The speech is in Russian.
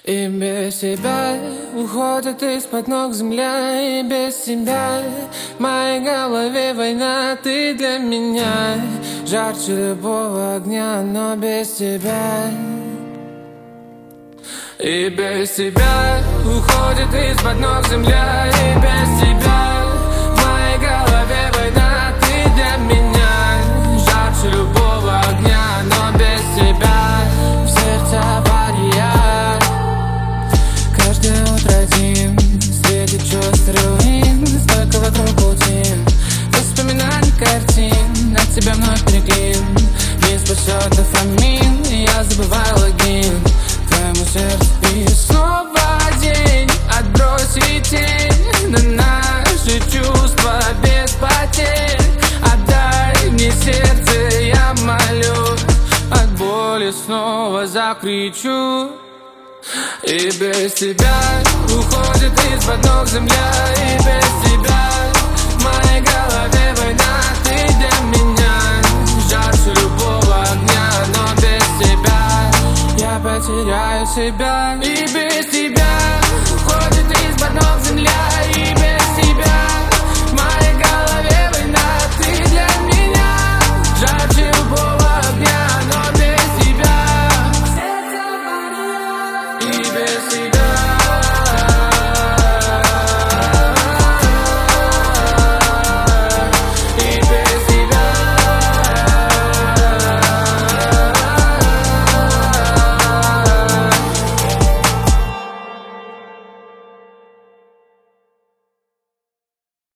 И без тебя уходит из-под ног земля. И без тебя в моей голове война. Ты для меня жарче любого огня, но без тебя. И без тебя уходит из-под ног земля. И без тебя в моей голове война. Ты для меня жарче любого огня, но без тебя в сердце авария. Каждое утро один среди чувств руин. Столько вокруг паутин, воспоминаний, картин. От тебя вновь переклин, не спасет дофамин. Я забываю логин твоему сердцу. И снова день, отбросить тень на наши чувства без потерь. Отдай мне сердце, я молю, от боли снова закричу. И без тебя уходит из-под ног земля. И без тебя в моей голове война. Ты для меня жарче любого огня, но без тебя я потеряю себя. И